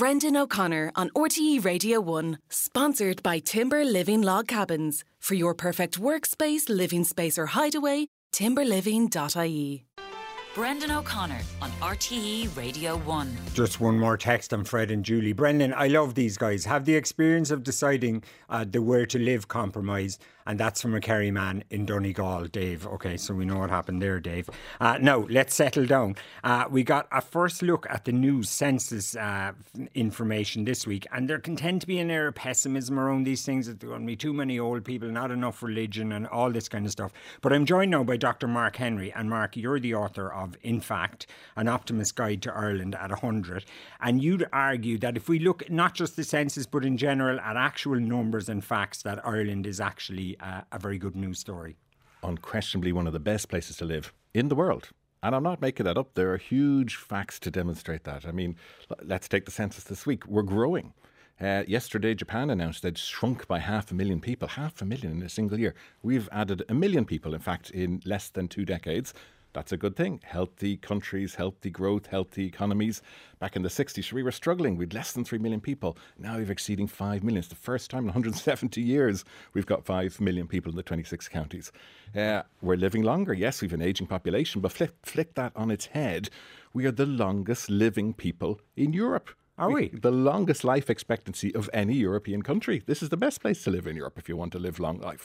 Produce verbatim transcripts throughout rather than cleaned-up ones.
Brendan O'Connor on R T E Radio one, sponsored by Timber Living Log Cabins. For your perfect workspace, living space or hideaway, timber living dot I E. Brendan O'Connor on R T E Radio one. Just one more text on Fred and Julie. Brendan, I love these guys. Have the experience of deciding uh, the where to live compromise. And that's from a Kerry man in Donegal, Dave. Okay, so we know what happened there, Dave. Uh, now, let's settle down. Uh, we got a first look at the new census uh, information this week, and there can tend to be an air of pessimism around these things, that there are going to be too many old people, not enough religion, and all this kind of stuff. But I'm joined now by Doctor Mark Henry. And Mark, you're the author of, in fact, An Optimist's Guide to Ireland at one hundred. And you'd argue that if we look not just the census, but in general at actual numbers and facts, that Ireland is actually Uh, a very good news story. Unquestionably one of the best places to live in the world. And I'm not making that up. There are huge facts to demonstrate that. I mean, let's take the census this week. We're growing. Uh, yesterday, Japan announced they'd shrunk by half a million people. Half a million in a single year. We've added a million people, in fact, in less than two decades. That's a good thing. Healthy countries, healthy growth, healthy economies. Back in the sixties, we were struggling. We'd less than three million people. Now we've exceeding five million. It's the first time in one hundred seventy years we've got five million people in the twenty-six counties. Uh, we're living longer. Yes, we've an ageing population, but flip, flip that on its head. We are the longest living people in Europe. Are we? The longest life expectancy of any European country. This is the best place to live in Europe if you want to live long life.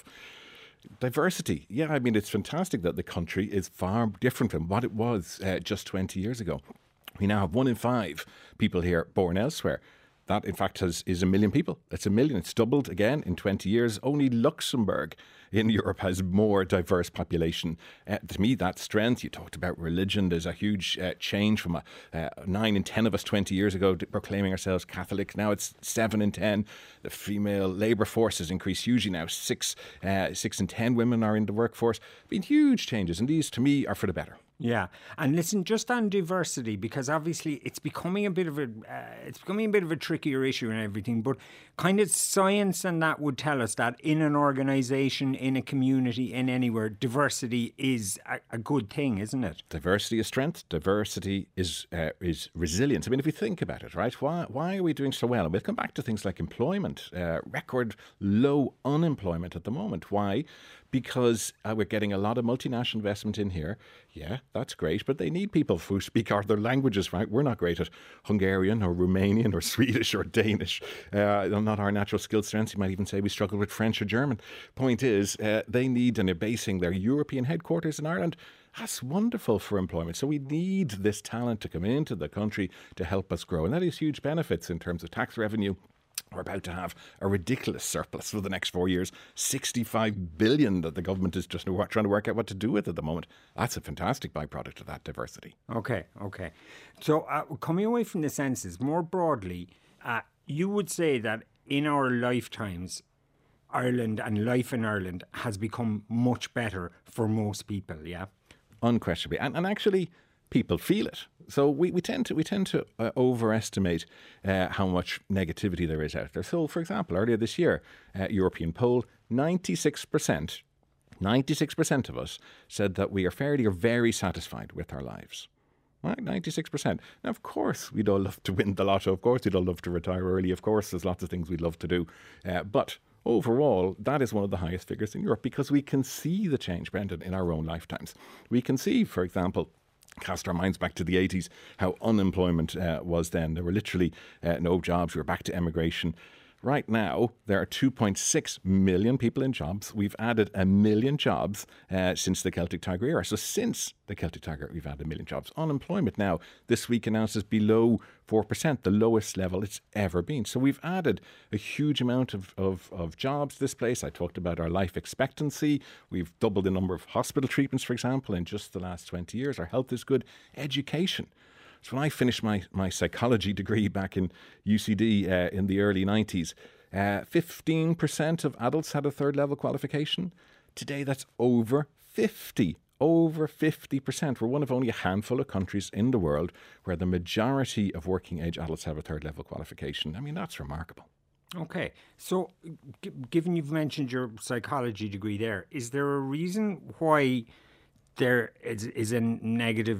Diversity. Yeah, I mean, it's fantastic that the country is far different from what it was uh, just twenty years ago. We now have one in five people here born elsewhere. That, in fact, has, is a million people. It's a million. It's doubled again in twenty years. Only Luxembourg in Europe has more diverse population. Uh, to me, that's strength. You talked about religion. There's a huge uh, change from a, uh, nine in ten of us twenty years ago proclaiming ourselves Catholic. Now it's seven in ten. The female labour force has increased hugely now. Six, uh, six in ten women are in the workforce. Been huge changes, and these, to me, are for the better. Yeah, and listen, just on diversity, because obviously it's becoming a bit of a uh, it's becoming a bit of a trickier issue and everything. But kind of science and that would tell us that in an organisation, in a community, in anywhere, diversity is a, a good thing, isn't it? Diversity is strength. Diversity is uh, is resilience. I mean, if we think about it, right? Why why are we doing so well? And we'll come back to things like employment, uh, record low unemployment at the moment. Why? Because uh, we're getting a lot of multinational investment in here. Yeah, that's great, but they need people who speak other languages, right? We're not great at Hungarian or Romanian or Swedish or Danish. Uh, not our natural skill strengths. You might even say we struggle with French or German. Point is, uh, they need, and they're basing their European headquarters in Ireland. That's wonderful for employment. So we need this talent to come into the country to help us grow. And that is huge benefits in terms of tax revenue. We're about to have a ridiculous surplus for the next four years, sixty-five billion that the government is just trying to work out what to do with at the moment. That's a fantastic byproduct of that diversity. Okay, okay. So uh, coming away from the census, more broadly, uh, you would say that in our lifetimes, Ireland and life in Ireland has become much better for most people, yeah? Unquestionably. And, and actually, people feel it. So we, we tend to we tend to uh, overestimate uh, how much negativity there is out there. So, for example, earlier this year, uh, European poll, ninety-six percent, ninety-six percent of us said that we are fairly or very satisfied with our lives. Right, ninety-six percent. Now, of course, we'd all love to win the lotto. Of course, we'd all love to retire early. Of course, there's lots of things we'd love to do. Uh, but overall, that is one of the highest figures in Europe because we can see the change, Brendan, in our own lifetimes. We can see, for example, cast our minds back to the eighties, how unemployment uh, was then. There were literally uh, no jobs. We were back to emigration. Right now, there are two point six million people in jobs. We've added a million jobs uh, since the Celtic Tiger era. So since the Celtic Tiger, we've added a million jobs. Unemployment now, this week announces below four percent, the lowest level it's ever been. So we've added a huge amount of, of, of jobs to this place. I talked about our life expectancy. We've doubled the number of hospital treatments, for example, in just the last twenty years. Our health is good. Education. So when I finished my, my psychology degree back in U C D uh, in the early nineties, uh, fifteen percent of adults had a third level qualification. Today that's over fifty. Over fifty percent. We're one of only a handful of countries in the world where the majority of working age adults have a third level qualification. I mean, that's remarkable. Okay, so g- given you've mentioned your psychology degree there, is there a reason why there is, is a negative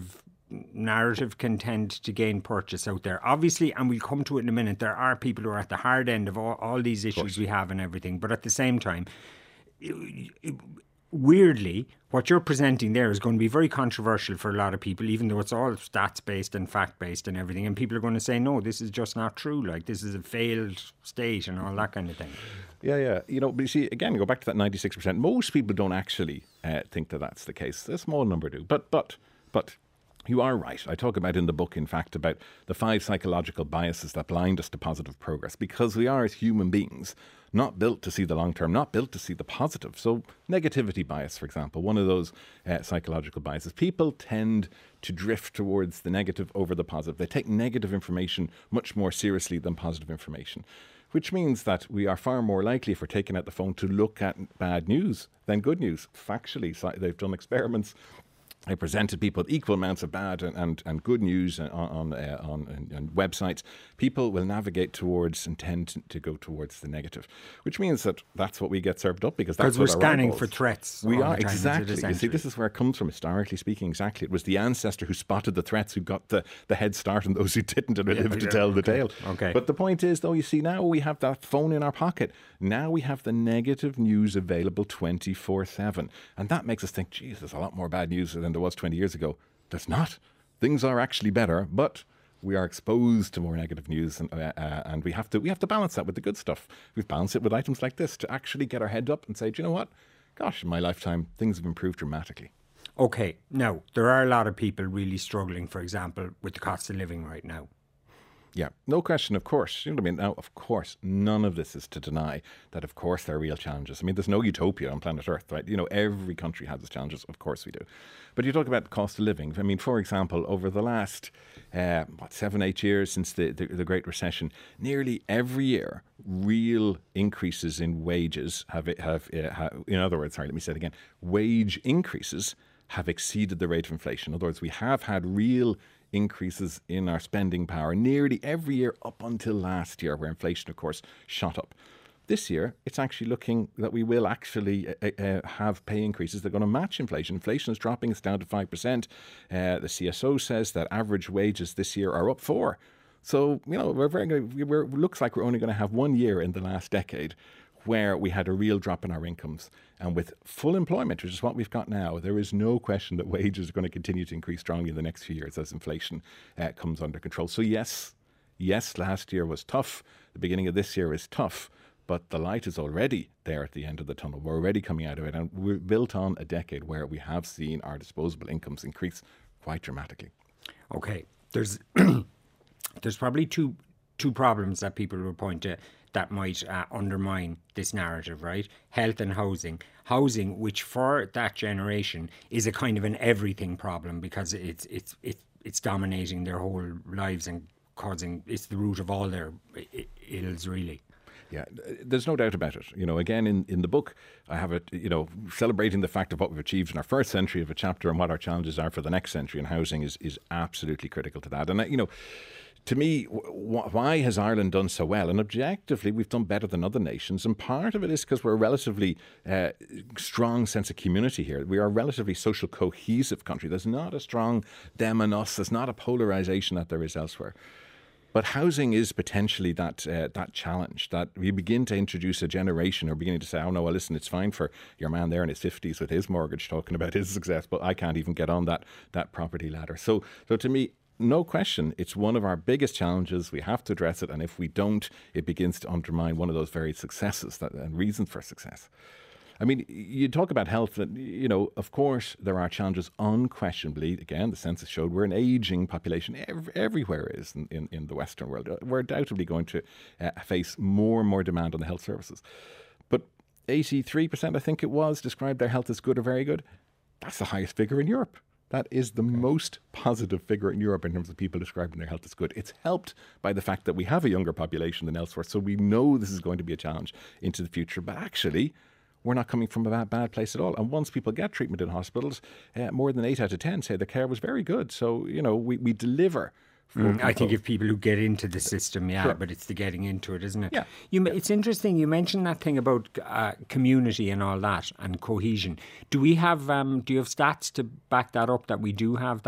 narrative can tend to gain purchase out there. Obviously, and we'll come to it in a minute, there are people who are at the hard end of all, all these issues we have and everything. But at the same time, weirdly, what you're presenting there is going to be very controversial for a lot of people, even though it's all stats-based and fact-based and everything. And people are going to say, no, this is just not true. Like, this is a failed state and all that kind of thing. Yeah, yeah. You know, but you see, again, go back to that ninety-six percent. Most people don't actually uh, think that that's the case. A small number do. But, but, but... You are right. I talk about in the book, in fact, about the five psychological biases that blind us to positive progress, because we are, as human beings, not built to see the long term, not built to see the positive. So negativity bias, for example, one of those uh, psychological biases. People tend to drift towards the negative over the positive. They take negative information much more seriously than positive information, which means that we are far more likely, if we're taking out the phone, to look at bad news than good news. Factually, they've done experiments. I presented people with equal amounts of bad and, and, and good news on on, uh, on on websites. People will navigate towards and tend to, to go towards the negative, which means that that's what we get served up, because that's because we're what scanning eyeballs. for threats. We all are the time, exactly. You see, this is where it comes from, historically speaking. Exactly, it was the ancestor who spotted the threats who got the, the head start, and those who didn't and Yeah, lived to yeah, tell the okay, tale. okay. But the point is, though, you see, now we have that phone in our pocket. Now we have the negative news available twenty-four seven, and that makes us think, geez, there's a lot more bad news than there was twenty years ago. There's not. Things are actually better, but we are exposed to more negative news, and, uh, uh, and we have to we have to balance that with the good stuff. We've balanced it with items like this to actually get our head up and say, do you know what? Gosh, in my lifetime, things have improved dramatically. Okay, now, there are a lot of people really struggling, for example, with the cost of living right now. Yeah, no question, of course. You know what I mean? Now, of course, none of this is to deny that, of course, there are real challenges. I mean, there's no utopia on planet Earth, right? You know, every country has its challenges. Of course we do. But you talk about cost of living. I mean, for example, over the last, uh, what, seven, eight years since the, the, the Great Recession, nearly every year, real increases in wages have, have, uh, have, in other words, sorry, let me say it again, wage increases have exceeded the rate of inflation. In other words, we have had real increases in our spending power nearly every year up until last year, where inflation, of course, shot up. This year, it's actually looking that we will actually uh, uh, have pay increases that are going to match inflation. Inflation is dropping, it's down to five percent. Uh, the C S O says that average wages this year are up four. So, you know, we're very, we're, it looks like we're only going to have one year in the last decade where we had a real drop in our incomes. And with full employment, which is what we've got now, there is no question that wages are going to continue to increase strongly in the next few years as inflation uh, comes under control. So yes, yes, last year was tough. The beginning of this year is tough. But the light is already there at the end of the tunnel. We're already coming out of it. And we're built on a decade where we have seen our disposable incomes increase quite dramatically. Okay. There's there's probably two two problems that people will point to that might uh, undermine this narrative, right? Health and housing. Housing, which for that generation is a kind of an everything problem, because it's it's it's it's dominating their whole lives and causing, it's the root of all their ills, really. Yeah, there's no doubt about it. You know, again, in, in the book, I have it, you know, celebrating the fact of what we've achieved in our first century of a chapter and what our challenges are for the next century, and housing is, is absolutely critical to that. And, you know, to me, wh- why has Ireland done so well? And objectively, we've done better than other nations. And part of it is because we're a relatively uh, strong sense of community here. We are a relatively social cohesive country. There's not a strong them and us. There's not a polarisation that there is elsewhere. But housing is potentially that uh, that challenge, that we begin to introduce a generation, or beginning to say, oh no, well listen, it's fine for your man there in his fifties with his mortgage talking about his success, but I can't even get on that that property ladder. So, so to me, no question, it's one of our biggest challenges. We have to address it, and if we don't, it begins to undermine one of those very successes that, and reasons for success. I mean, you talk about health, and, you know, of course, there are challenges unquestionably. Again, the census showed we're an ageing population. Every, everywhere is in, in, in the Western world. We're undoubtedly going to uh, face more and more demand on the health services. But eighty-three percent, I think it was, described their health as good or very good. That's the highest figure in Europe. That is the most positive figure in Europe in terms of people describing their health as good. It's helped by the fact that we have a younger population than elsewhere, so we know this is going to be a challenge into the future. But actually, we're not coming from a bad, bad place at all. And once people get treatment in hospitals, uh, more than eight out of ten say the care was very good. So, you know, we, we deliver. Mm, I think of people who get into the system, yeah, Sure. But it's the getting into it, isn't it? Yeah. You, it's interesting, you mentioned that thing about uh, community and all that, and cohesion. Do we have, um, do you have stats to back that up, that we do have that?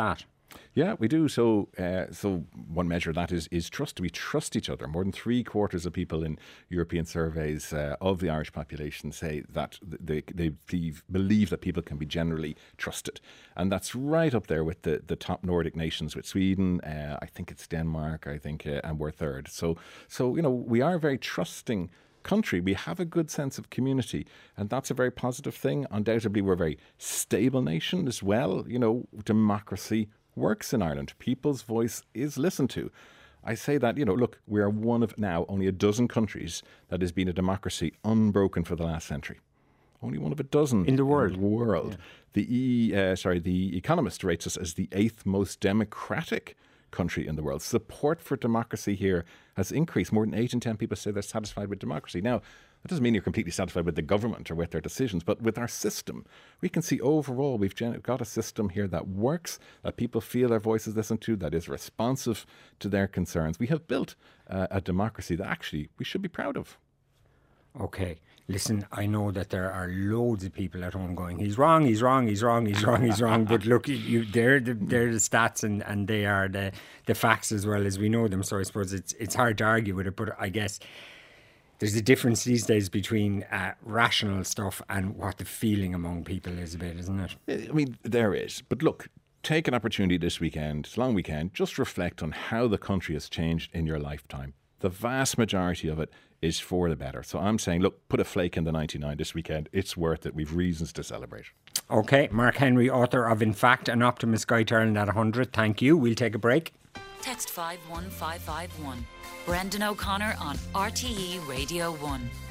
Yeah, we do. So, uh, so one measure of that is is trust. We trust each other. More than three quarters of people in European surveys uh, of the Irish population say that they they believe that people can be generally trusted, and that's right up there with the, the top Nordic nations. With Sweden, uh, I think it's Denmark. I think, uh, and we're third. So, so you know, we are a very trusting country. We have a good sense of community, and that's a very positive thing. Undoubtedly, we're a very stable nation as well. You know, democracy works in Ireland. People's voice is listened to. I say that, you know, look, we are one of now only a dozen countries that has been a democracy unbroken for the last century. Only one of a dozen in the world. In the world. Yeah. The e, uh, sorry, the Economist rates us as the eighth most democratic country in the world. Support for democracy here has increased. More than eight in ten people say they're satisfied with democracy. Now, that doesn't mean you're completely satisfied with the government or with their decisions, but with our system, we can see overall we've got a system here that works, that people feel their voices listened to, that is responsive to their concerns. We have built uh, a democracy that actually we should be proud of. Okay. Listen, I know that there are loads of people at home going, he's wrong, he's wrong, he's wrong, he's wrong, he's wrong. But look, you, they're, the, they're the stats and, and they are the, the facts as well as we know them. So I suppose it's it's hard to argue with it. But I guess there's a difference these days between uh, rational stuff and what the feeling among people is a bit, isn't it? I mean, there is. But look, take an opportunity this weekend, it's a long weekend, just reflect on how the country has changed in your lifetime. The vast majority of it is for the better. So I'm saying, look, put a flake in the ninety-nine this weekend. It's worth it. We've reasons to celebrate. Okay, Mark Henry, author of In Fact, An Optimist Guide to Ireland at one hundred. Thank you. We'll take a break. Text five one five five one. Brendan O'Connor on R T E Radio one.